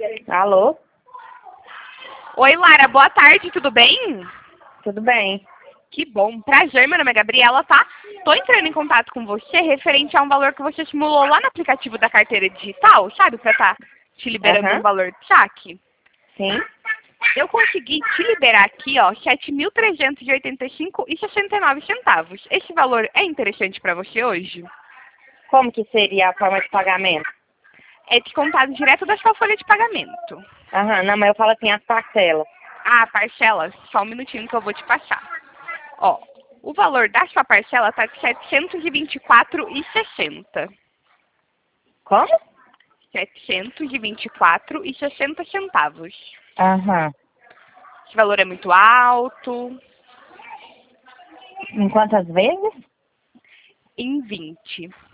Alô? Oi, Lara, boa tarde, tudo bem? Tudo bem? Que bom, prazer, meu nome é Gabriela, tá? Tô entrando em contato com você referente a um valor que você simulou lá no aplicativo da carteira digital, sabe? Pra tá te liberando um valor de saque. Sim. Eu consegui te liberar aqui, ó, R$ 7.385,69. Esse valor é interessante pra você hoje? Como que seria a forma de pagamento? É descontado direto da sua folha de pagamento. Não, mas eu falo assim, as parcelas. Ah, parcela, só um minutinho que eu vou te passar. Ó, o valor da sua parcela tá de R$ 724,60. Como? R$ 724,60. Aham. Esse valor é muito alto. Em quantas vezes? Em 20.